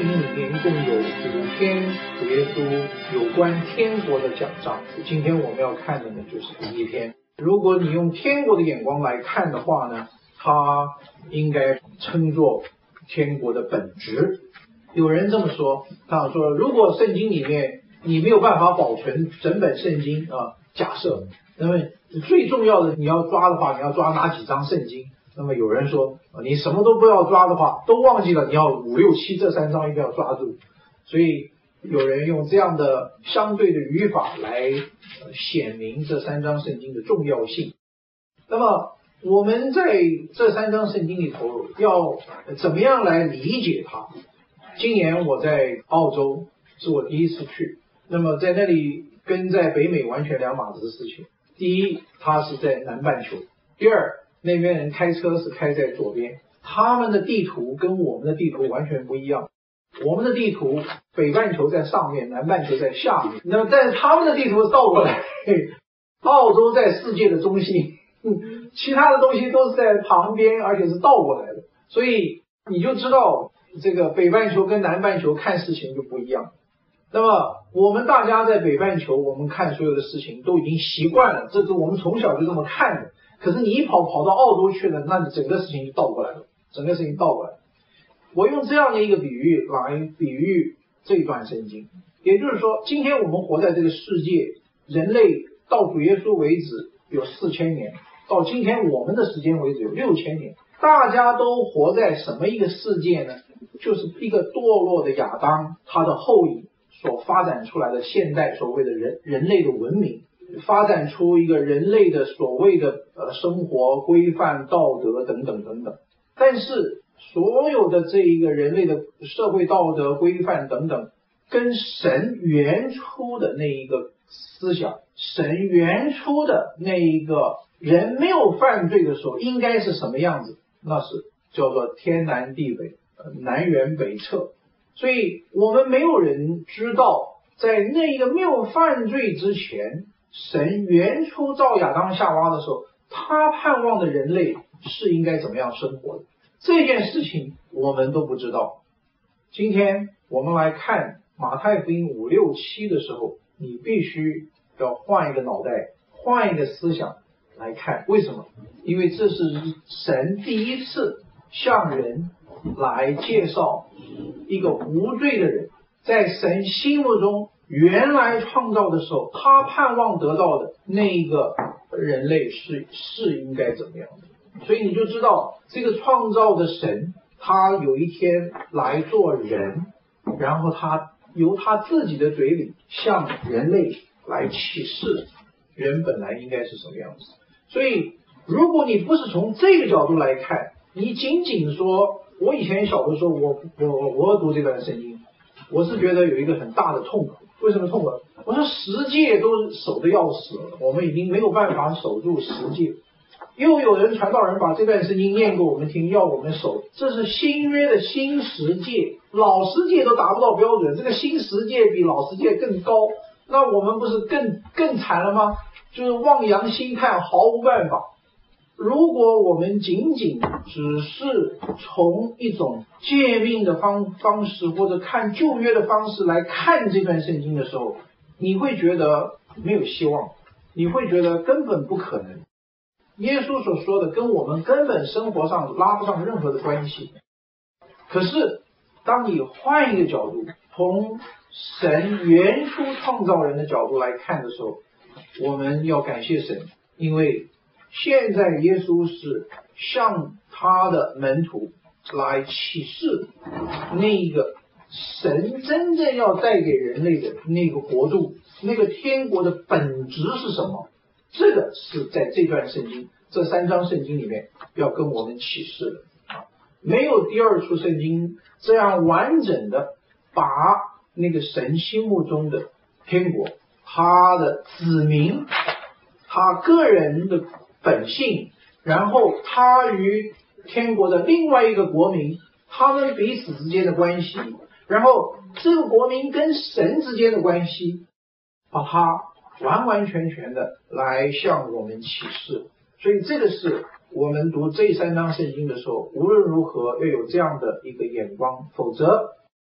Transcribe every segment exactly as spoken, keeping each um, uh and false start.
经里面一共有五篇主耶稣有关天国的讲章，今天我们要看的呢就是第一篇。如果你用天国的眼光来看的话呢，它应该称作天国的本质。有人这么说，他说如果圣经里面你没有办法保存整本圣经啊，假设那么最重要的你要抓的话，你要抓哪几章圣经？那么有人说你什么都不要抓的话，都忘记了，你要五六七这三章一定要抓住。所以有人用这样的相对的语法来显明这三章圣经的重要性。那么我们在这三章圣经里头要怎么样来理解它？今年我在澳洲是我第一次去，那么在那里跟在北美完全两码子的事情。第一，它是在南半球；第二，那边人开车是开在左边，他们的地图跟我们的地图完全不一样。我们的地图北半球在上面，南半球在下面，那么但是他们的地图是倒过来，澳洲在世界的中心，其他的东西都是在旁边，而且是倒过来的，所以你就知道这个北半球跟南半球看事情就不一样。那么我们大家在北半球，我们看所有的事情都已经习惯了，这是我们从小就这么看的。可是你一跑跑到澳洲去了，那你整个事情就倒过来了，整个事情倒过来了。我用这样的一个比喻来比喻这段圣经，也就是说，今天我们活在这个世界，人类到主耶稣为止有四千年，到今天我们的时间为止有六千年，大家都活在什么一个世界呢？就是一个堕落的亚当，他的后裔所发展出来的现代所谓的人人类的文明，发展出一个人类的所谓的呃生活规范、道德等等等等。但是所有的这一个人类的社会道德规范等等，跟神原初的那一个思想，神原初的那一个人没有犯罪的时候应该是什么样子，那是叫做天南地北，南辕北辙。所以我们没有人知道，在那个没有犯罪之前，神原初造亚当夏娃的时候，他盼望的人类是应该怎么样生活的，这件事情我们都不知道。今天我们来看马太福音五六七的时候，你必须要换一个脑袋，换一个思想来看。为什么？因为这是神第一次向人来介绍一个无罪的人，在神心目中原来创造的时候，他盼望得到的那个人类是是应该怎么样的。所以你就知道这个创造的神，他有一天来做人，然后他由他自己的嘴里向人类来启示人本来应该是什么样子。所以如果你不是从这个角度来看，你仅仅说我以前小的时候，我我我读这段圣经，我是觉得有一个很大的痛苦。为什么痛苦？我说十诫都守得要死了，我们已经没有办法守住十诫。又有人传道人把这段圣经念给我们听，要我们守，这是新约的新十诫，老十诫都达不到标准，这个新十诫比老十诫更高，那我们不是更更惨了吗？就是望洋兴叹，毫无办法。如果我们仅仅只是从一种诫命的方方式，或者看旧约的方式来看这段圣经的时候，你会觉得没有希望，你会觉得根本不可能。耶稣所说的跟我们根本生活上拉不上任何的关系。可是当你换一个角度，从神原初创造人的角度来看的时候，我们要感谢神，因为现在耶稣是向他的门徒来启示那个神真正要带给人类的那个国度，那个天国的本质是什么。这个是在这段圣经这三章圣经里面要跟我们启示的啊，没有第二处圣经这样完整的把那个神心目中的天国，他的子民，他个人的本性，然后他与天国的另外一个国民，他们彼此之间的关系，然后这个国民跟神之间的关系，把它完完全全的来向我们启示。所以这个是我们读这三章圣经的时候，无论如何要有这样的一个眼光，否则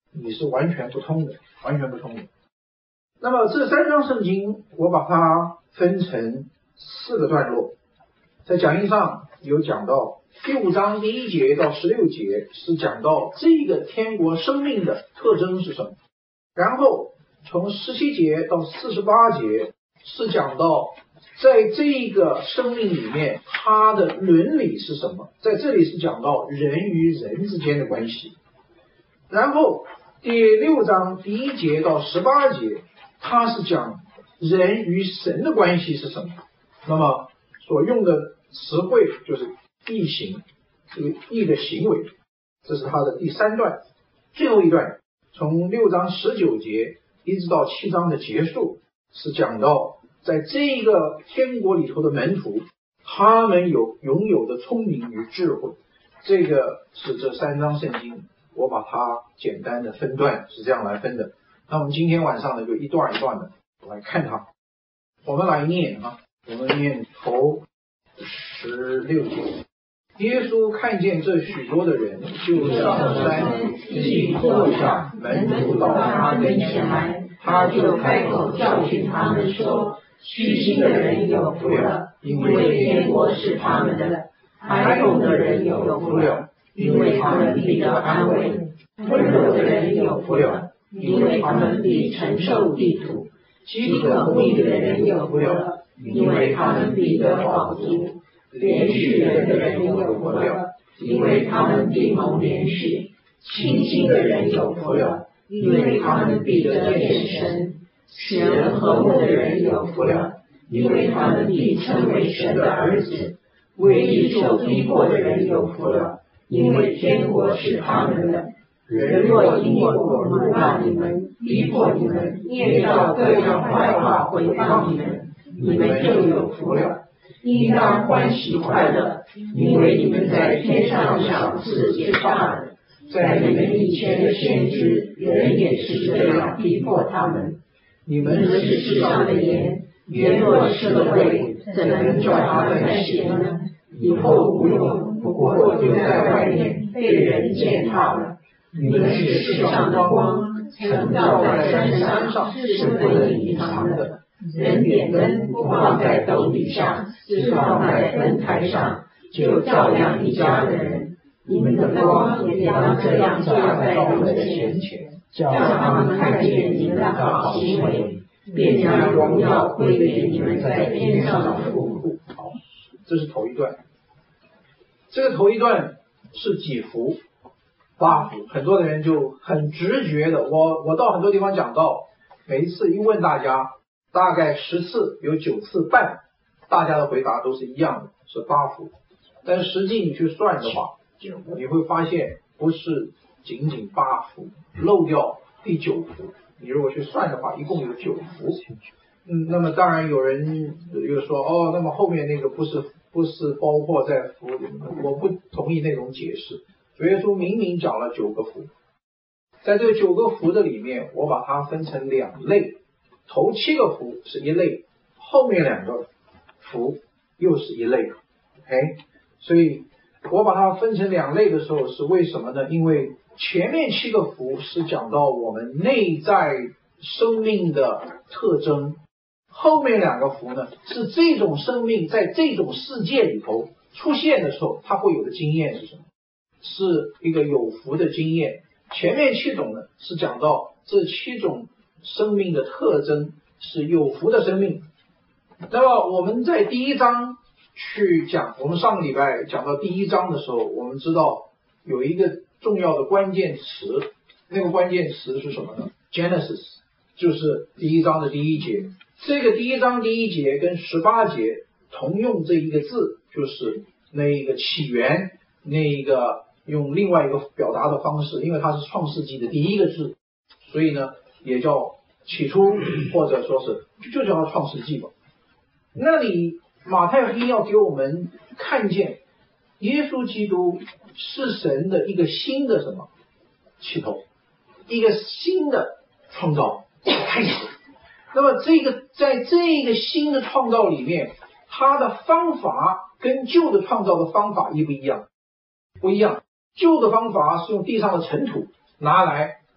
你是完全不通的，完全不通的。那么这三章圣经我把它分成四个段落，在讲义上有讲到第五章第一节到十六节是讲到这个天国生命的特征是什么，然后从十七节到四十八节是讲到在这个生命里面它的伦理是什么，在这里是讲到人与人之间的关系。然后第六章第一节到十八节它是讲人与神的关系是什么，那么所用的词汇就是义行，这个义的行为，这是它的第三段。最后一段从六章十九节一直到七章的结束是讲到在这个天国里头的门徒他们有拥有的聪明与智慧，这个是这三章圣经我把它简单的分段是这样来分的。那我们今天晚上呢就一段一段的来看它，我们来念啊，我们念头十六节。耶稣看见这许多的人，就上山去坐下，门徒到他跟前来，他就开口教训他们说，虚心的人有福了，因为天国是他们的；哀痛的人有福了，因为他们必得安慰；温柔的人有福了，因为他们必承受地土；饥渴慕义的人有福了，因为他们必得饱足；连续人的人有福了，因为他们必蒙连续；清心的人有福了，因为他们必得见神；使人和睦的人有福了，因为他们必称为神的儿子；为义受逼迫的人有福了，因为天国是他们的。人若因我辱骂你们，逼迫你们，捏造各样坏话毁谤你们，你们就有福了。应当欢喜快乐，因为你们在天上赏赐极大的。在你们以前的先知，人也是这样逼迫他们。你们是世上的盐，盐若失了味，怎能叫它们咸呢？以后无用，不过丢在外面，被人践踏了。你们是世上的光，曾照在山上，是不能隐藏的。人点灯不放在斗底下，是放在灯台上，就照亮一家的人。你们的光也当这样照在我们的前前，叫他们看见你们的好行为，便将荣耀归给你们在天上的父。好，这是头一段。这个头一段是几幅？八幅。很多的人就很直觉的，我我到很多地方讲到，每一次一问大家，大概十次有九次半，大家的回答都是一样的，是八幅。但实际你去算的话，你会发现不是仅仅八幅，漏掉第九幅。你如果去算的话，一共有九幅。嗯，那么当然有人又说，哦，那么后面那个不是不是包括在幅里面，我不同意那种解释。主耶稣明明讲了九个幅，在这九个幅的里面，我把它分成两类，头七个幅是一类，后面两个幅又是一类。OK， 所以我把它分成两类的时候是为什么呢？因为前面七个幅是讲到我们内在生命的特征，后面两个幅呢是这种生命在这种世界里头出现的时候它会有的经验是什么，是一个有福的经验。前面七种呢是讲到这七种生命的特征是有福的生命。那么我们在第一章去讲，我们上个礼拜讲到第一章的时候，我们知道有一个重要的关键词，那个关键词是什么呢？ Genesis， 就是第一章的第一节。这个第一章第一节跟十八节同用这一个字，就是那一个起源，那一个用另外一个表达的方式，因为它是创世纪的第一个字，所以呢也叫起初，或者说是就叫它创世纪吧。那里马太福音要给我们看见耶稣基督是神的一个新的什么起头，一个新的创造开始。那么这个在这个新的创造里面，它的方法跟旧的创造的方法一不一样？不一样。旧的方法是用地上的尘土拿来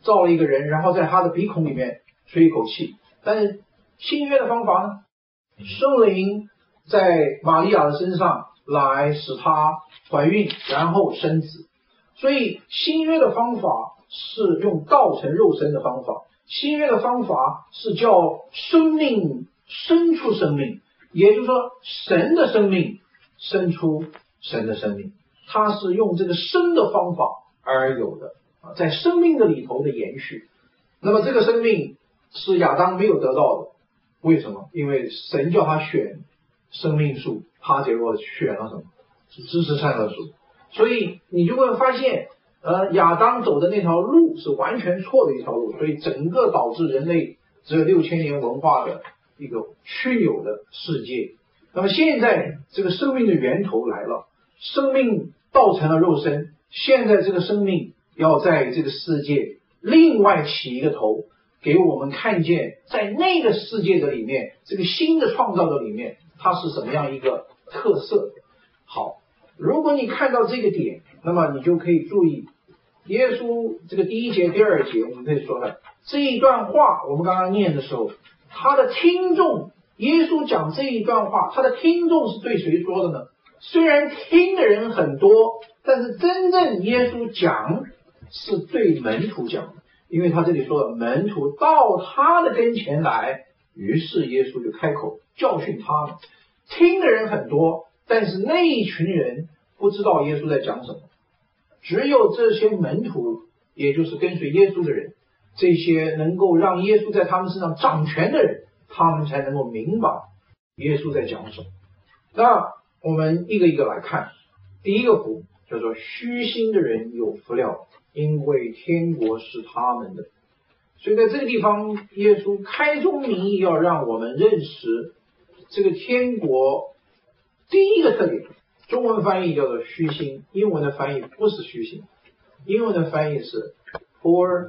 造了一个人，然后在他的鼻孔里面吹一口气。但是新约的方法呢，圣灵在玛利亚的身上来使她怀孕，然后生子。所以新约的方法是用道成肉身的方法，新约的方法是叫生命生出生命，也就是说神的生命生出神的生命，它是用这个生的方法而有的啊，在生命的里头的延续。那么这个生命是亚当没有得到的，为什么？因为神叫他选生命树，他结果选了什么？是知识善恶树。所以你就会发现呃，亚当走的那条路是完全错的一条路，所以整个导致人类只有六千年文化的一个虚有的世界。那么现在这个生命的源头来了，生命道成了肉身，现在这个生命要在这个世界另外起一个头，给我们看见在那个世界的里面，这个新的创造的里面它是什么样一个特色。好，如果你看到这个点，那么你就可以注意耶稣这个第一节第二节，我们可以说的这一段话，我们刚刚念的时候，他的听众，耶稣讲这一段话，他的听众是对谁说的呢？虽然听的人很多，但是真正耶稣讲是对门徒讲的，因为他这里说了门徒到他的跟前来，于是耶稣就开口教训他们。听的人很多，但是那一群人不知道耶稣在讲什么，只有这些门徒，也就是跟随耶稣的人，这些能够让耶稣在他们身上掌权的人，他们才能够明白耶稣在讲什么。那我们一个一个来看。第一个福叫做虚心的人有福了，因为天国是他们的。所以在这个地方，耶稣开宗明义要让我们认识这个天国第一个特点。中文翻译叫做虚心，英文的翻译不是虚心，英文的翻译是 poor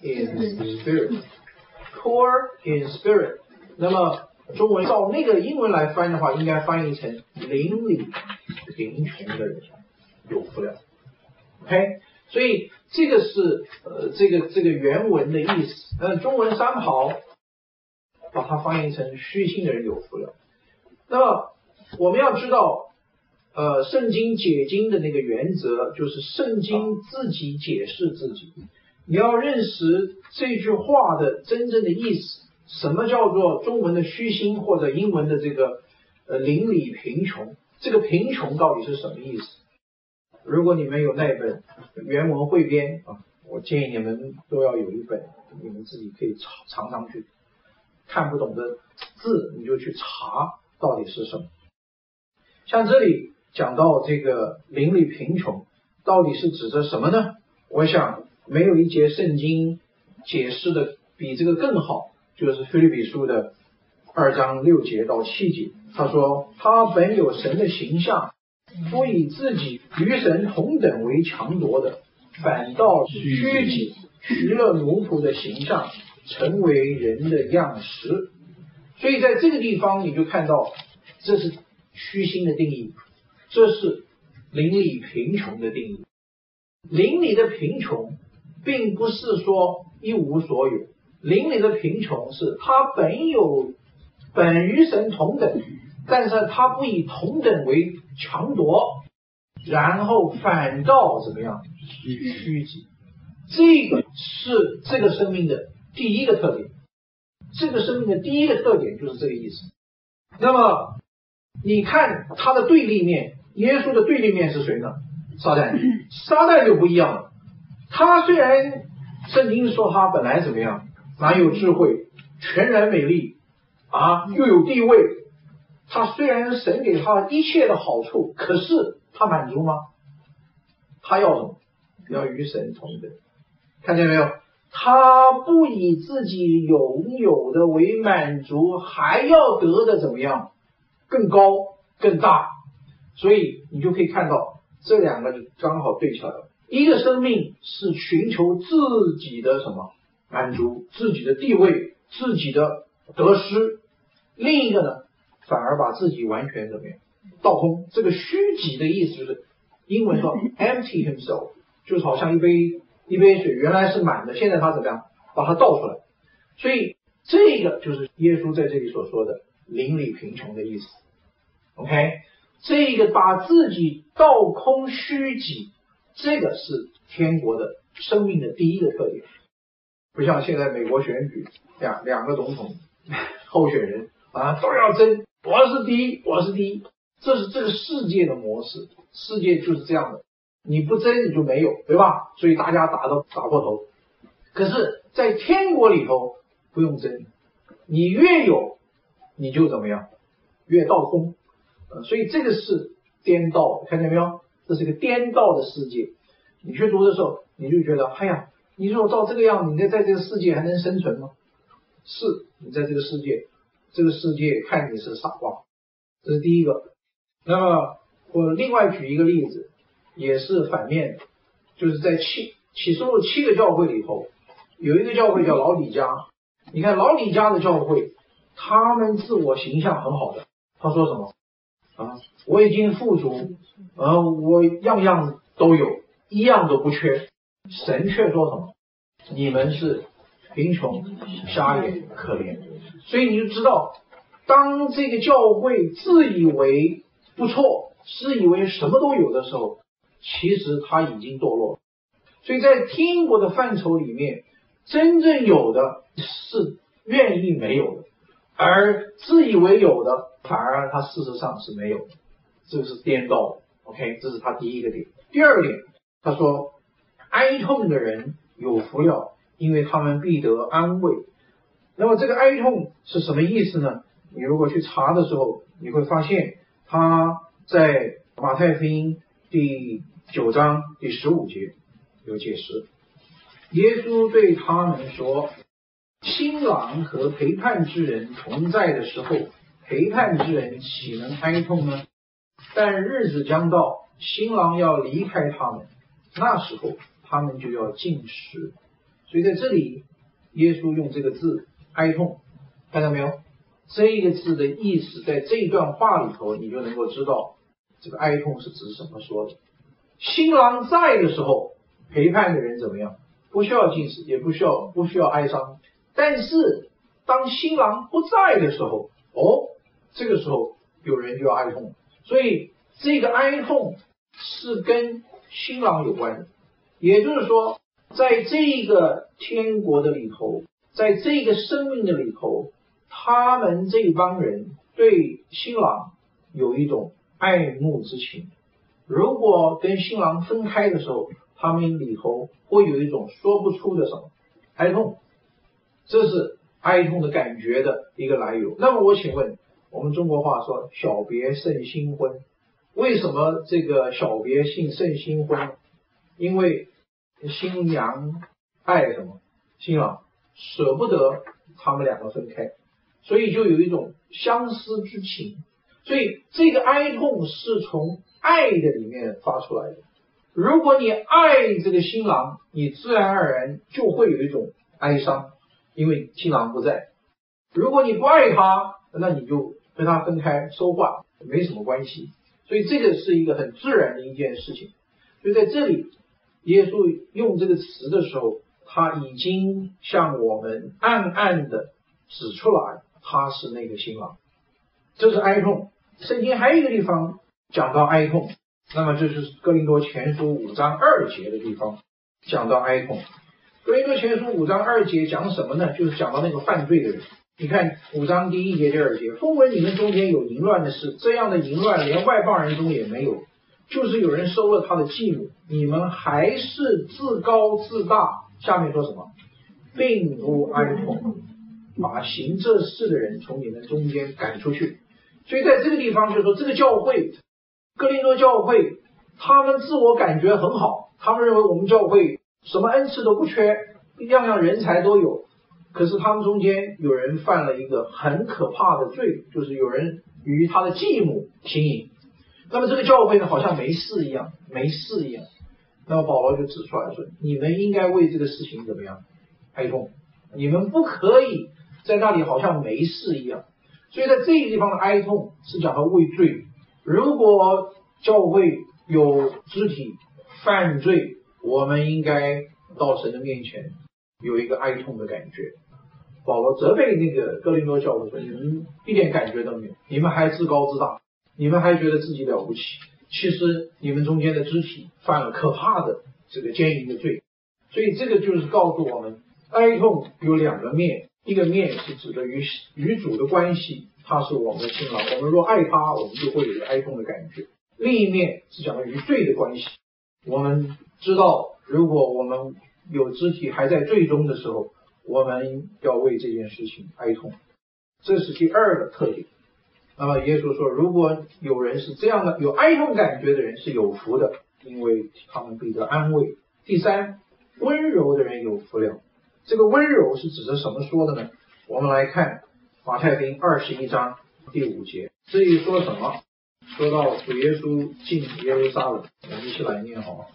in spirit poor in spirit。 那么中文照那个英文来翻的话，应该翻译成邻里贫穷的人有福了。 OK， 所以这个是呃这个这个原文的意思。那中文三好把它翻译成虚心的人有福了。那么我们要知道呃，圣经解经的那个原则就是圣经自己解释自己。你要认识这句话的真正的意思，什么叫做中文的虚心，或者英文的这个呃邻里贫穷，这个贫穷到底是什么意思？如果你们有那本原文汇编啊，我建议你们都要有一本，你们自己可以常常去看不懂的字，你就去查到底是什么。像这里讲到这个邻里贫穷到底是指着什么呢？我想没有一节圣经解释的比这个更好，就是腓立比书的二章六节到七节。他说他本有神的形象，不以自己与神同等为强夺的，反倒虚己，取了奴仆的形象，成为人的样式。所以在这个地方你就看到这是虚心的定义，这是邻里贫穷的定义。邻里的贫穷并不是说一无所有，邻里的贫穷是他本有本与神同等，但是他不以同等为强夺，然后反倒怎么样虚己。这个是这个生命的第一个特点，这个生命的第一个特点就是这个意思。那么你看他的对立面，耶稣的对立面是谁呢？撒旦。撒旦就不一样了，他虽然圣经说他本来怎么样，蛮有智慧，全然美丽啊，又有地位，他虽然神给他一切的好处，可是他满足吗？他要什么？要与神同等。看见没有？他不以自己拥有的为满足，还要得的怎么样？更高更大。所以你就可以看到这两个就刚好对起来了。一个生命是寻求自己的什么满足，自己的地位，自己的得失；另一个呢，反而把自己完全怎么样倒空。这个虚己的意思就是英文说empty himself， 就是好像一杯一杯水原来是满的，现在他怎么样把它倒出来？所以这个就是耶稣在这里所说的邻里贫穷的意思。 OK， 这个把自己倒空虚己，这个是天国的生命的第一个特点。不像现在美国选举两两个总统候选人啊都要争，我是第一，我是第一，这是这个世界的模式，世界就是这样的，你不争你就没有，对吧？所以大家打都打过头。可是在天国里头不用争，你越有你就怎么样，越倒空。呃，所以这个是颠倒，看见没有？这是个颠倒的世界。你去读的时候，你就觉得，哎呀，你如果照这个样，你在在这个世界还能生存吗？是，你在这个世界，这个世界看你是傻瓜，这是第一个。那么我另外举一个例子，也是反面的，就是在七启示录七个教会里头，有一个教会叫老底嘉。你看老底嘉的教会，他们自我形象很好的，他说什么？啊，我已经富足，呃，我样样都有，一样都不缺。神却说什么？你们是贫穷、瞎眼、可怜。所以你就知道，当这个教会自以为不错，自以为什么都有的时候，其实他已经堕落了。所以在天国的范畴里面，真正有的是愿意没有的，而自以为有的反而他事实上是没有的，这是颠倒的。 OK， 这是他第一个点。第二点，他说哀痛的人有福了，因为他们必得安慰。那么这个哀痛是什么意思呢？你如果去查的时候，你会发现他在马太福音第九章第十五节有解释。耶稣对他们说，新郎和陪伴之人同在的时候，陪伴之人岂能哀痛呢？但日子将到，新郎要离开他们，那时候他们就要禁食。所以在这里耶稣用这个字哀痛，看到没有？这个字的意思在这段话里头你就能够知道这个哀痛是指什么说的。新郎在的时候，陪伴的人怎么样？不需要禁食，也不需要不需要哀伤。但是当新郎不在的时候，哦，这个时候有人就要哀痛。所以这个哀痛是跟新郎有关的，也就是说在这个天国的里头，在这个生命的里头，他们这帮人对新郎有一种爱慕之情。如果跟新郎分开的时候，他们里头会有一种说不出的什么哀痛，这是哀痛的感觉的一个来由。那么我请问，我们中国话说小别胜新婚，为什么这个小别胜胜新婚？因为新娘爱什么？新郎舍不得他们两个分开，所以就有一种相思之情。所以这个哀痛是从爱的里面发出来的。如果你爱这个新郎，你自然而然就会有一种哀伤，因为新郎不在。如果你不爱他，那你就跟他分开说话，没什么关系。所以这个是一个很自然的一件事情。所以在这里耶稣用这个词的时候，他已经向我们暗暗的指出来他是那个新郎。这是哀痛。圣经还有一个地方讲到哀痛，那么这就是哥林多前书五章二节的地方讲到哀痛。哥林多前书五章二节讲什么呢？就是讲到那个犯罪的人。你看五章第一节第二节，风闻你们中间有淫乱的事，这样的淫乱连外邦人中也没有，就是有人收了他的继母，你们还是自高自大。下面说什么？并不哀痛，把行这事的人从你们中间赶出去。所以在这个地方就是说，这个教会哥林多教会他们自我感觉很好，他们认为我们教会什么恩赐都不缺，样样人才都有。可是他们中间有人犯了一个很可怕的罪，就是有人与他的继母行淫。那么这个教会呢，好像没事一样，没事一样。那么保罗就指出来说，你们应该为这个事情怎么样哀痛，你们不可以在那里好像没事一样。所以在这个地方的哀痛是讲到畏罪。如果教会有肢体犯罪，我们应该到神的面前有一个哀痛的感觉。保罗责备那个哥林多教会说，你们一点感觉都没有，你们还自高自大，你们还觉得自己了不起，其实你们中间的肢体犯了可怕的这个奸淫的罪。所以这个就是告诉我们，哀痛有两个面，一个面是指的与与主的关系，他是我们的新郎，我们若爱他，我们就会有一个哀痛的感觉。另一面是讲的与罪的关系，我们知道如果我们有肢体还在罪中的时候，我们要为这件事情哀痛，这是第二个特点。那么耶稣说，如果有人是这样的，有哀痛感觉的人是有福的，因为他们必得安慰。第三，温柔的人有福了。这个温柔是指着什么说的呢？我们来看马太福音二十一章第五节，这里说什么？说到主耶稣进耶路撒冷，我们一起来念好吗？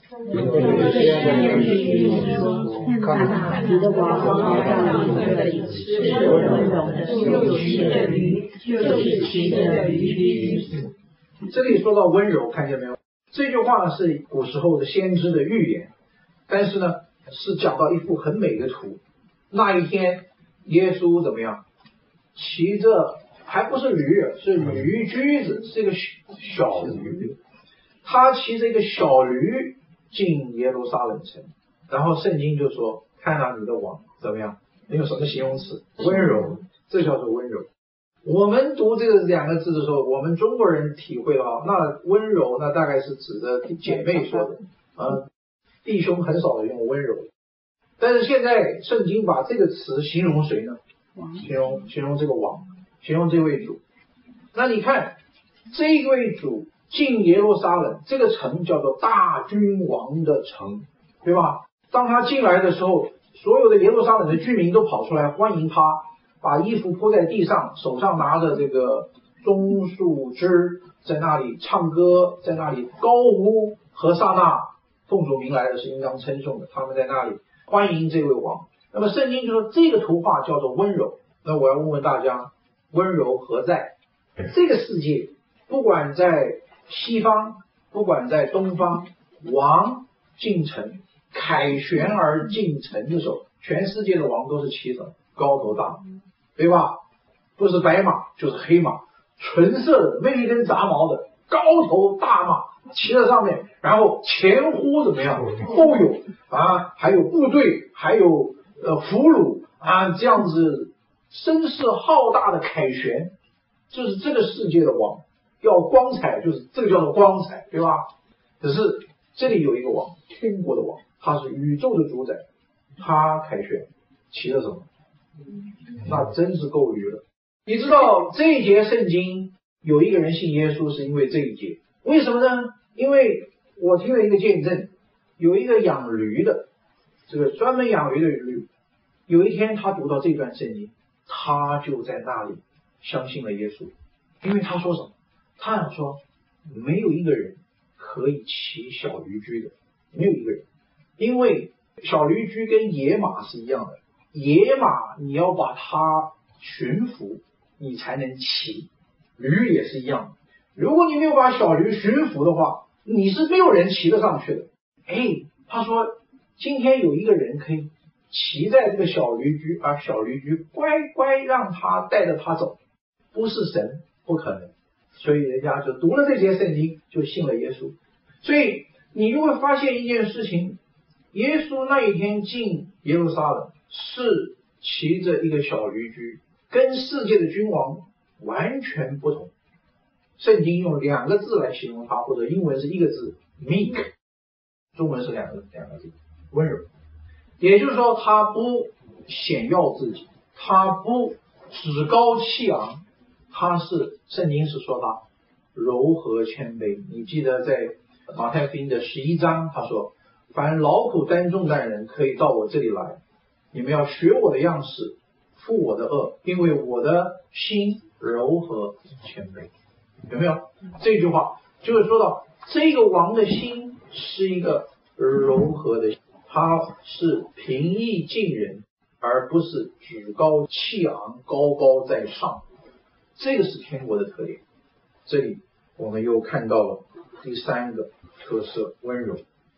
看你的王来到你这里，是温柔的，又骑着驴，就是骑着驴驹。 这里说到温柔，看见没有？这句话是古时候的先知的预言，但是呢，是讲到一幅很美的图。那一天，耶稣怎么样？骑着。还不是驴，是驴驹子，是一个小驴。他骑着一个小驴进耶路撒冷城，然后圣经就说：“看到你的王怎么样？你有什么形容词？温柔，这叫做温柔。”我们读这个两个字的时候，我们中国人体会到，那温柔那大概是指的姐妹说的，啊，弟兄很少用温柔。但是现在圣经把这个词形容谁呢？形容形容这个王。形容这位主。那你看这位主进耶路撒冷，这个城叫做大君王的城，对吧？当他进来的时候，所有的耶路撒冷的居民都跑出来欢迎他，把衣服铺在地上，手上拿着这个棕树枝，在那里唱歌，在那里高呼和撒那奉主名来的是应当称颂的，他们在那里欢迎这位王。那么圣经就说这个图画叫做温柔。那我要问问大家，温柔何在？这个世界不管在西方，不管在东方，王进城凯旋而进城的时候，全世界的王都是骑着高头大马，对吧？不是白马就是黑马，纯色的没一根杂毛的高头大马骑在上面，然后前呼怎么样，后有啊，还有部队，还有呃俘虏啊，这样子声势浩大的凯旋，就是这个世界的王要光彩，就是这个叫做光彩，对吧？可是这里有一个王，天国的王，他是宇宙的主宰，他凯旋骑着什么？那真是够驴了。你知道这一节圣经有一个人信耶稣是因为这一节，为什么呢？因为我听了一个见证，有一个养驴的，这个专门养驴的驴，有一天他读到这段圣经，他就在那里相信了耶稣。因为他说什么？他想说没有一个人可以骑小驴驹的，没有一个人，因为小驴驹跟野马是一样的，野马你要把它驯服你才能骑，驴也是一样的，如果你没有把小驴驯服的话，你是没有人骑得上去的。哎，他说今天有一个人可以骑在这个小驴驹，而小驴驹乖乖让他带着他走，不是神不可能，所以人家就读了这节圣经就信了耶稣。所以你就会发现一件事情，耶稣那一天进耶路撒冷是骑着一个小驴驹，跟世界的君王完全不同。圣经用两个字来形容他，或者英文是一个字 meek， 中文是两个两个字温柔。也就是说他不显耀自己，他不趾高气昂，他是圣经是说他柔和谦卑。你记得在马太福音的十一章，他说凡劳苦担重担的人可以到我这里来，你们要学我的样式，负我的恶，因为我的心柔和谦卑。有没有？这句话就是说到这个王的心是一个柔和的，他是平易近人，而不是趾高气昂高高在上，这个是天国的特点。这里我们又看到了第三个特色，温柔。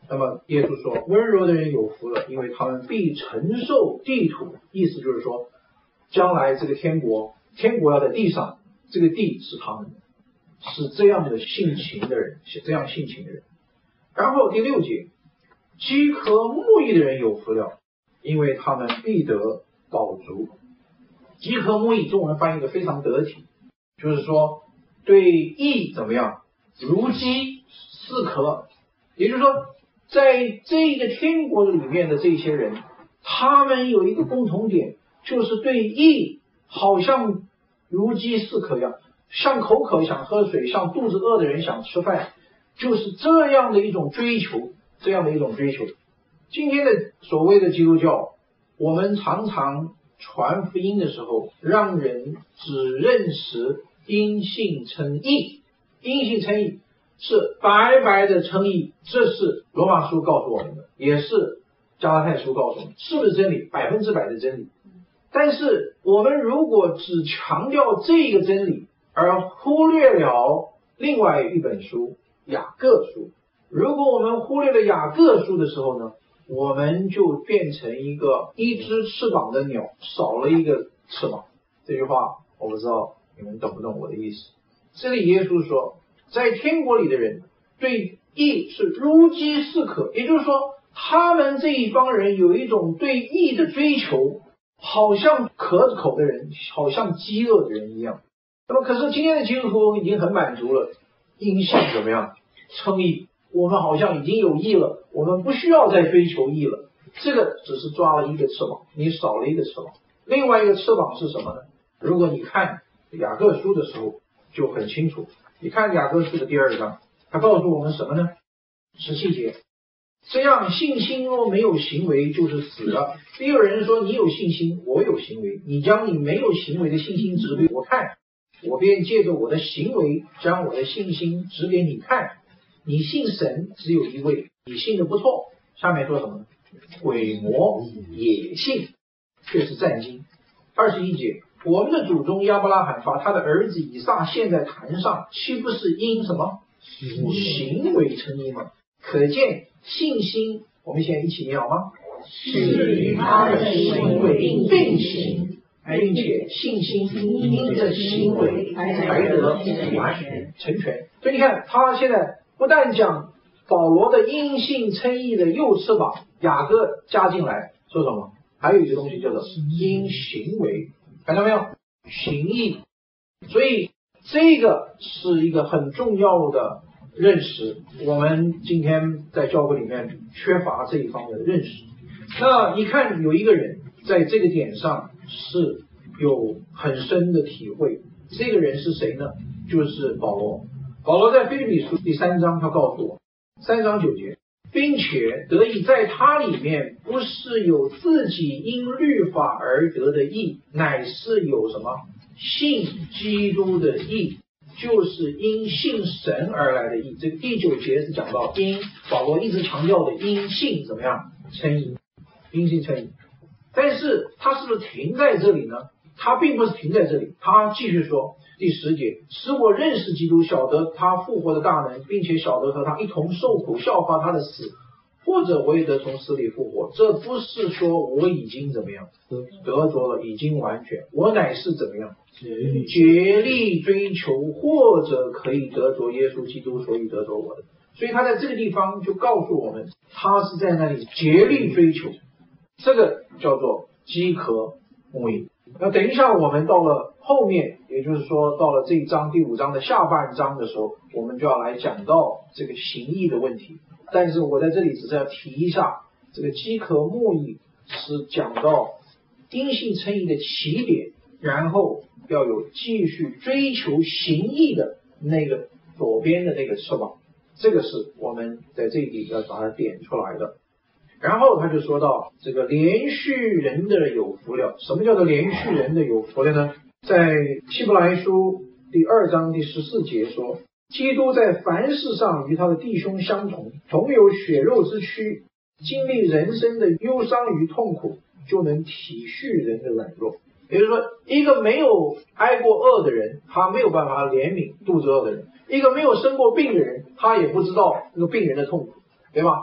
那么耶稣说，温柔的人有福了，因为他们必承受地土。意思就是说，将来这个天国，天国要在地上，这个地是他们的，是这样的性情的人，是这样性情的人。然后第六节，饥渴慕义的人有福了，因为他们必得饱足。饥渴慕义，中文翻译的非常得体，就是说对义怎么样，如饥似渴。也就是说，在这个天国里面的这些人，他们有一个共同点，就是对义好像如饥似渴一样，像口渴想喝水，像肚子饿的人想吃饭，就是这样的一种追求，这样的一种追求。今天的所谓的基督教，我们常常传福音的时候，让人只认识因信称义，因信称义是白白的称义，这是罗马书告诉我们的，也是加拉太书告诉我们，是不是真理？百分之百的真理。但是我们如果只强调这个真理，而忽略了另外一本书雅各书，如果我们忽略了雅各书的时候呢，我们就变成一个一只翅膀的鸟，少了一个翅膀。这句话我不知道你们懂不懂我的意思。这里耶稣说，在天国里的人对义是如饥似渴，也就是说他们这一帮人有一种对义的追求，好像渴口的人，好像饥饿的人一样。那么可是今天的基督徒已经很满足了，因信怎么样称义，我们好像已经有义了，我们不需要再追求义了。这个只是抓了一个翅膀，你少了一个翅膀。另外一个翅膀是什么呢？如果你看雅各书的时候就很清楚，你看雅各书的第二章，他告诉我们什么呢？十七节，这样信心若没有行为就是死了。也有人说，你有信心，我有行为，你将你没有行为的信心指给我看，我便借着我的行为将我的信心指给你看。你信神只有一位，你信的不错。下面说什么呢？鬼魔也信，却是战惊。二十一节，我们的祖宗亚伯拉罕把他的儿子以撒献在坛上，岂不是因什么行为称义吗？可见信心，我们现在一起念好吗？ 是与他的行为并行， 并且信心因着行为才得完全成全。所以你看，他现在不但讲保罗的因信称义的右翅膀，雅各加进来说什么？还有一个东西叫做因行为，看到没有？行义。所以这个是一个很重要的认识，我们今天在教会里面缺乏这一方面的认识。那你看有一个人在这个点上是有很深的体会，这个人是谁呢？就是保罗。保罗在腓立比书第三章，他告诉我三章九节，并且得以在他里面不是有自己因律法而得的义，乃是有什么信基督的义，就是因信神而来的义。这个第九节是讲到因，保罗一直强调的因信怎么样称义，因信称义。但是他是不是停在这里呢？他并不是停在这里，他继续说第十节，使我认识基督，晓得他复活的大能，并且晓得和他一同受苦，效法他的死，或者我也得从死里复活。这不是说我已经怎么样得着了，已经完全，我乃是怎么样竭力追求，或者可以得着耶稣基督，所以得着我的。所以他在这个地方就告诉我们，他是在那里竭力追求，这个叫做饥渴慕义。那等一下我们到了后面，也就是说到了这一章第五章的下半章的时候，我们就要来讲到这个行义的问题。但是我在这里只是要提一下，这个饥渴慕义是讲到因信称义的起点，然后要有继续追求行义的那个左边的那个翅膀，这个是我们在这里要把它点出来的。然后他就说到这个连续人的有福了。什么叫做连续人的有福了呢？在希伯来书第二章第十四节说，基督在凡事上与他的弟兄相同，同有血肉之躯，经历人生的忧伤与痛苦，就能体恤人的软弱。也就是说，一个没有挨过饿的人，他没有办法怜悯肚子饿的人；一个没有生过病的人，他也不知道那个病人的痛苦，对吧？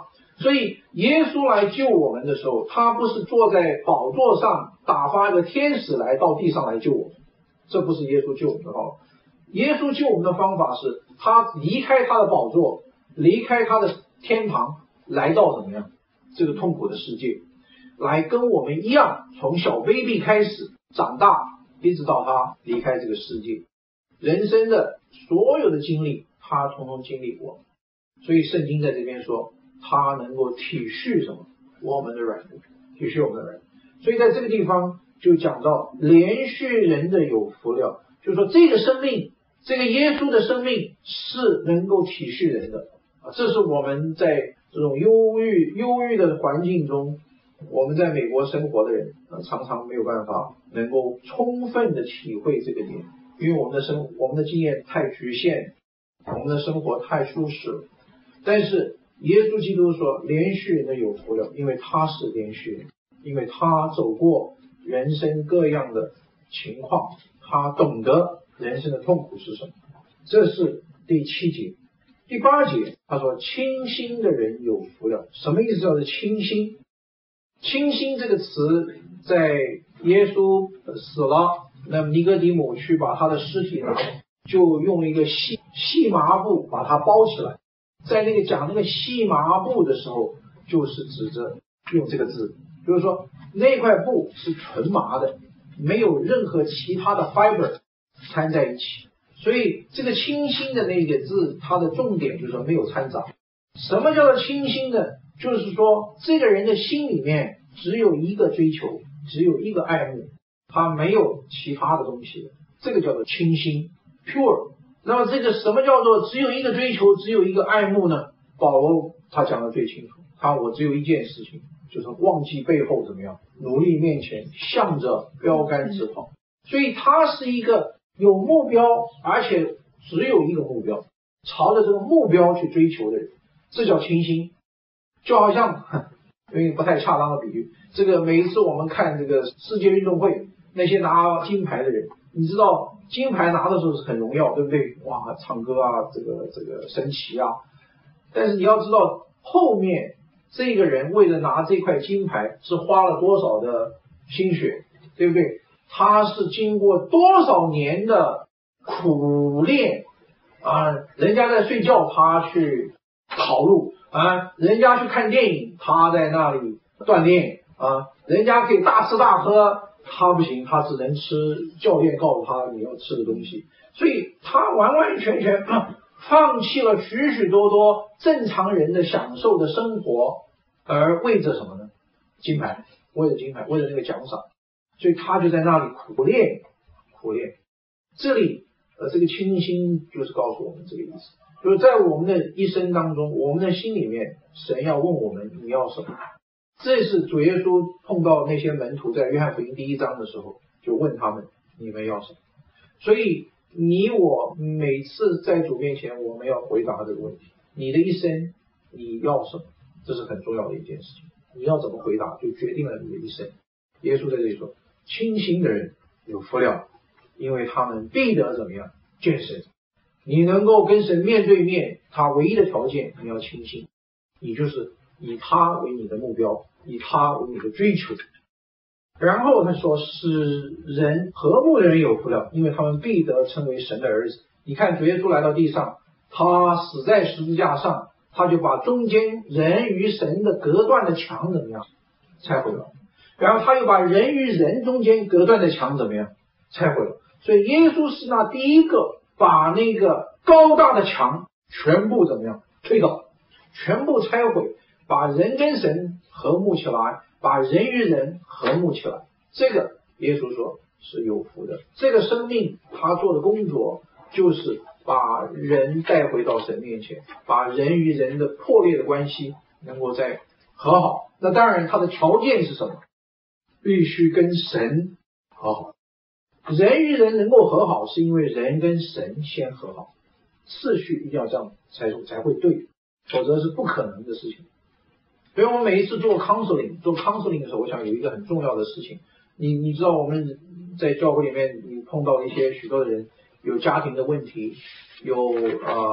所以耶稣来救我们的时候，他不是坐在宝座上打发一个天使来到地上来救我们，这不是耶稣救我们的方法。耶稣救我们的方法是他离开他的宝座，离开他的天堂，来到怎么样这个痛苦的世界，来跟我们一样从小 baby 开始长大，一直到他离开这个世界，人生的所有的经历他统统经历过。所以圣经在这边说他能够体恤什么我们的软弱，体恤我们的软弱。所以在这个地方就讲到连续人的有福了，就是说这个生命，这个耶稣的生命是能够体恤人的啊，这是我们在这种忧郁忧郁的环境中，我们在美国生活的人啊，常常没有办法能够充分的体会这个点，因为我们的生我们的经验太局限，我们的生活太舒适了。但是耶稣基督说连续人的有福了，因为他是连续人，因为他走过人生各样的情况，他懂得人生的痛苦是什么。这是第七节。第八节他说清心的人有福了。什么意思叫做清心？清心这个词在耶稣死了，那么尼哥底母去把他的尸体拿，就用一个细细麻布把它包起来。在那个讲那个细麻布的时候，就是指着用这个字，就是说那块布是纯麻的，没有任何其他的 fiber 掺在一起。所以这个清心的那个字，它的重点就是说没有掺杂。什么叫做清心呢？就是说这个人的心里面只有一个追求，只有一个爱慕，他没有其他的东西，这个叫做清心 pure。那么这个什么叫做只有一个追求，只有一个爱慕呢？保罗他讲的最清楚，他我只有一件事情，就是忘记背后怎么样，努力面前，向着标杆直跑。所以他是一个有目标，而且只有一个目标，朝着这个目标去追求的人，这叫清心。就好像因为不太恰当的比喻，这个每一次我们看这个世界运动会，那些拿金牌的人，你知道金牌拿的时候是很荣耀，对不对？哇，唱歌啊，这个这个升旗啊。但是你要知道后面这个人为了拿这块金牌是花了多少的心血，对不对？他是经过多少年的苦练啊，人家在睡觉他去跑路啊，人家去看电影他在那里锻炼啊，人家可以大吃大喝，他不行，他只能吃教练告诉他你要吃的东西。所以他完完全全放弃了许许多多正常人的享受的生活，而为着什么呢？金牌，为了金牌，为了那个奖赏。所以他就在那里苦练苦练。这里呃，这个清心就是告诉我们这个意思，就是在我们的一生当中，我们的心里面，神要问我们你要什么。这是主耶稣碰到那些门徒在约翰福音第一章的时候就问他们你们要什么。所以你我每次在主面前我们要回答这个问题，你的一生你要什么，这是很重要的一件事情。你要怎么回答就决定了你的一生。耶稣在这里说清心的人有福了，因为他们必得怎么样见神。你能够跟神面对面，他唯一的条件你要清心，你就是以他为你的目标，以他为你的追求。然后他说使人和睦的人有福了，因为他们必得称为神的儿子。你看主耶稣来到地上，他死在十字架上，他就把中间人与神的隔断的墙怎么样拆毁了，然后他又把人与人中间隔断的墙怎么样拆毁了。所以耶稣是那第一个把那个高大的墙全部怎么样推倒，全部拆毁，把人跟神和睦起来，把人与人和睦起来。这个耶稣说是有福的。这个生命他做的工作就是把人带回到神面前，把人与人的破裂的关系能够再和好。那当然他的条件是什么？必须跟神和好。人与人能够和好是因为人跟神先和好，次序一定要这样才才会对，否则是不可能的事情。所以我们每一次做 counseling 做 counseling 的时候，我想有一个很重要的事情，你你知道我们在教会里面你碰到一些许多的人有家庭的问题，有呃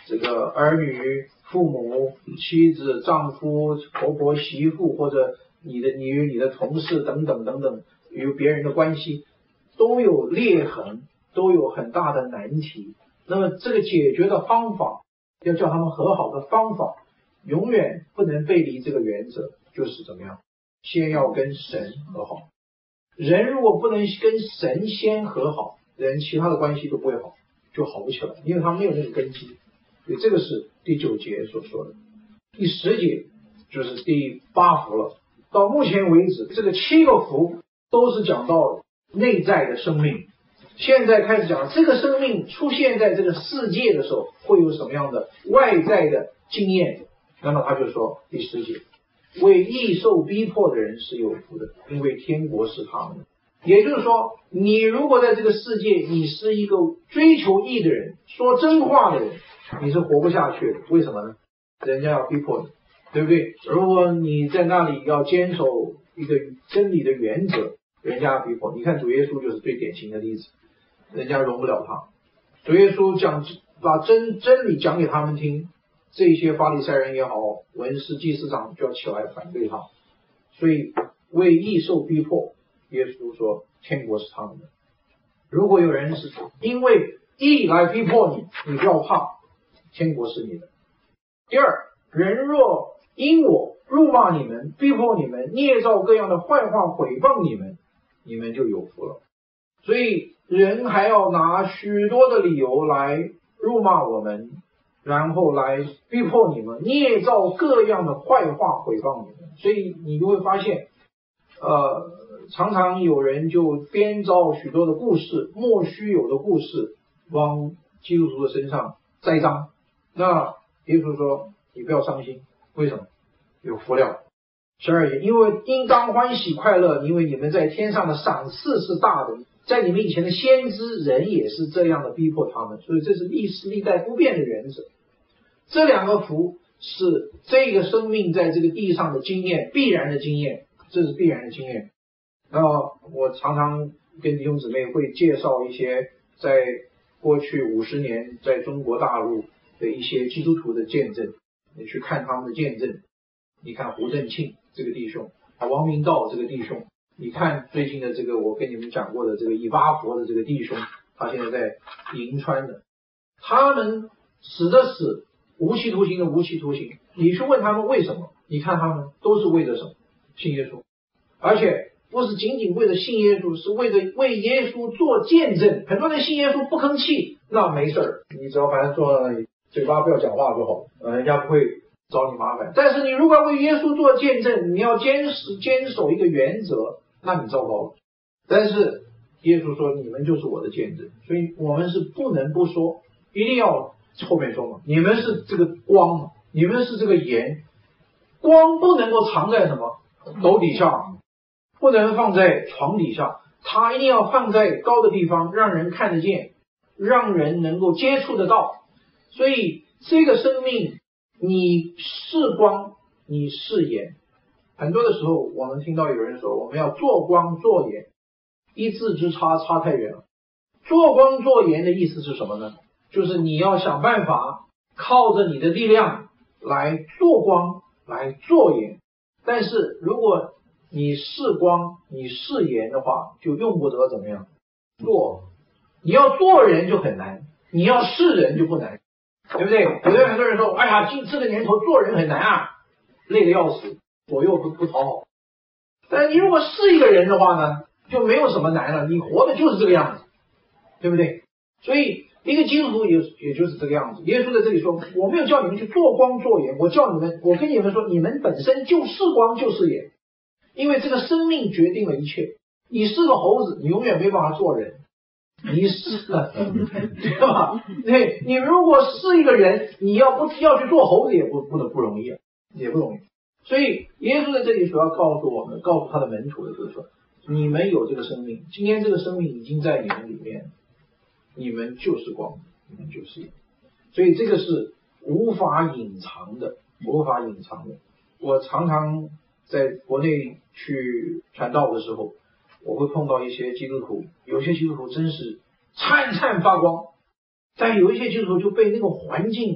这个儿女、父母、妻子、丈夫、婆婆、媳妇，或者你的你与你的同事等等等等，与别人的关系都有裂痕，都有很大的难题。那么这个解决的方法，要叫他们和好的方法，永远不能背离这个原则，就是怎么样？先要跟神和好。人如果不能跟神先和好，人其他的关系都不会好，就好不起来，因为他没有那个根基。所以这个是第九节所说的。第十节就是第八福了。到目前为止，这个七个福都是讲到内在的生命。现在开始讲这个生命出现在这个世界的时候会有什么样的外在的经验。那么他就说第十节，为义受逼迫的人是有福的，因为天国是他们的。也就是说，你如果在这个世界你是一个追求义的人，说真话的人，你是活不下去的。为什么呢？人家要逼迫你，对不对？如果你在那里要坚守一个真理的原则，人家要逼迫你。看主耶稣就是最典型的例子，人家容不了他。主耶稣讲把真真理讲给他们听，这些法利赛人也好，文士祭司长就要起来反对他。所以为义受逼迫，耶稣说天国是他们的。如果有人是因为义来逼迫你，你不要怕，天国是你的。第二，人若因我辱骂你们，逼迫你们，捏造各样的坏话毁谤你们，你们就有福了。所以人还要拿许多的理由来辱骂我们，然后来逼迫你们，捏造各样的坏话毁谤你们。所以你就会发现呃，常常有人就编造许多的故事，莫须有的故事往基督徒的身上栽赃。那耶稣说你不要伤心，为什么？有福了。十二节，因为应当欢喜快乐，因为你们在天上的赏赐是大的，在你们以前的先知人也是这样的逼迫他们，所以这是历史历代不变的原则。这两个福是这个生命在这个地上的经验，必然的经验，这是必然的经验。那我常常跟弟兄姊妹会介绍一些在过去五十年在中国大陆的一些基督徒的见证，你去看他们的见证。你看胡振庆这个弟兄，王明道这个弟兄，你看最近的这个我跟你们讲过的这个以巴佛的这个弟兄，他现在在银川的，他们死的死，无期徒刑的无期徒刑，你去问他们为什么，你看他们都是为了什么？信耶稣，而且不是仅仅为了信耶稣，是为了为耶稣做见证。很多人信耶稣不吭气，那没事儿，你只要反正坐在那里，嘴巴不要讲话就好，呃，人家不会找你麻烦。但是你如果要为耶稣做见证，你要坚持坚守一个原则，那你糟糕了。但是耶稣说你们就是我的见证，所以我们是不能不说，一定要后面说嘛，你们是这个光，你们是这个盐，光不能够藏在什么斗底下，不能放在床底下，它一定要放在高的地方，让人看得见，让人能够接触得到。所以这个生命你是光，你是盐。很多的时候我们听到有人说我们要做光做盐，一字之差差太远了。做光做盐的意思是什么呢？就是你要想办法靠着你的力量来做光来做盐。但是如果你是光你是盐的话，就用不得怎么样做。你要做人就很难，你要是人就不难，对不对？有的很多人说哎呀，今这个年头做人很难啊，累得要死，左右不不讨好。但是你如果是一个人的话呢，就没有什么难了，你活的就是这个样子，对不对？所以一个基督徒也也就是这个样子。耶稣在这里说我没有叫你们去做光做盐，我叫你们，我跟你们说你们本身就是光就是盐。因为这个生命决定了一切。你是个猴子，你永远没办法做人，你是对吧？对，你如果是一个人，你要不要去做猴子也不不能不容易，也不容易。所以耶稣在这里所要告诉我们，告诉他的门徒的就是说，你们有这个生命，今天这个生命已经在你们里面，你们就是光，你们就是盐。所以这个是无法隐藏的，无法隐藏的。我常常在国内去传道的时候，我会碰到一些基督徒，有些基督徒真是灿灿发光，但有一些基督徒就被那个环境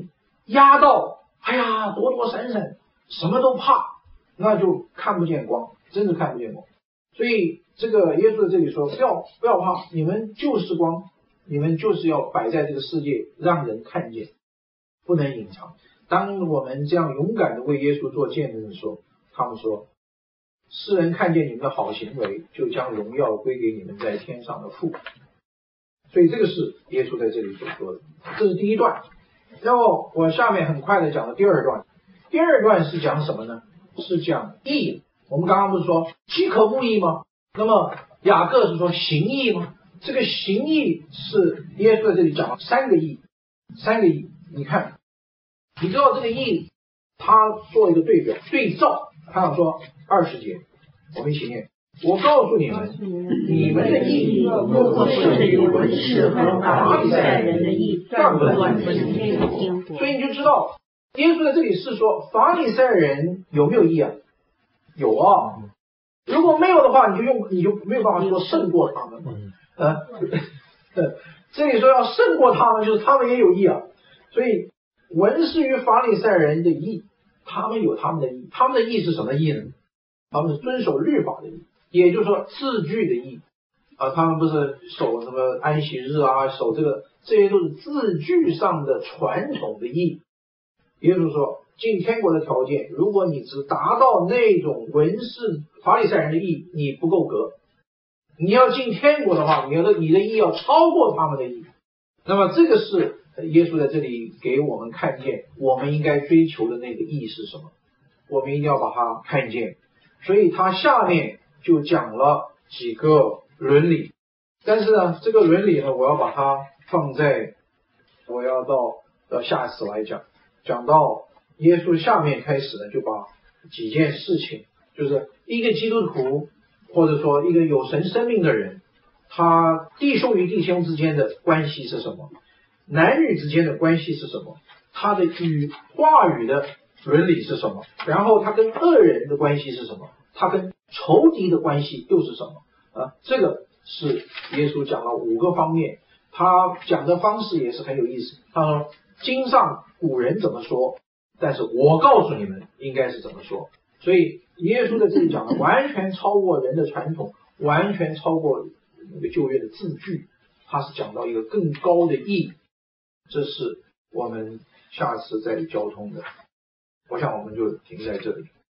压到哎呀躲躲闪闪，什么都怕，那就看不见光，真的看不见光。所以这个耶稣在这里说，不要不要怕，你们就是光，你们就是要摆在这个世界让人看见，不能隐藏。当我们这样勇敢的为耶稣做见证的时候，他们说，世人看见你们的好行为，就将荣耀归给你们在天上的父。所以这个是耶稣在这里所说的，这是第一段。然后我下面很快的讲了第二段。第二段是讲什么呢？是讲义。我们刚刚不是说饥渴慕义吗？那么雅各是说行义吗？这个行义是耶稣在这里讲了三个义，三个义。你看，你知道这个义，他做一个对表对照，他想说二十节，我们一起念。我告诉你们，你们的义若不是与文士和法利赛人的义，断不能进天国。所以你就知道，耶稣在这里是说法利赛人有没有义啊？有啊。如果没有的话，你就用你就没有办法说胜过他们。呃，这里说要胜过他们，就是他们也有义啊。所以文士与法利赛人的义，他们有他们的义，他们的义是什么义呢？他们是遵守律法的义，也就是说字句的义啊。他们不是守什么安息日啊，守这个，这些都是字句上的传统的义。也就是说，进天国的条件，如果你只达到那种文士法利赛人的义，你不够格。你要进天国的话，你的你的义要超过他们的义。那么这个是耶稣在这里给我们看见，我们应该追求的那个义是什么？我们一定要把它看见。所以他下面就讲了几个伦理，但是呢，这个伦理呢，我要把它放在，我要到到下次来讲。讲到耶稣下面开始呢，就把几件事情，就是一个基督徒或者说一个有神生命的人，他弟兄与弟兄之间的关系是什么？男女之间的关系是什么？他的语话语的伦理是什么？然后他跟恶人的关系是什么？他跟仇敌的关系又是什么？啊，这个是耶稣讲了五个方面，他讲的方式也是很有意思。他说经上古人怎么说，但是我告诉你们应该是怎么说。所以耶稣在这里讲的完全超过人的传统，完全超过那个旧约的字句，他是讲到一个更高的意义。这是我们下次再交通的，我想我们就停在这里。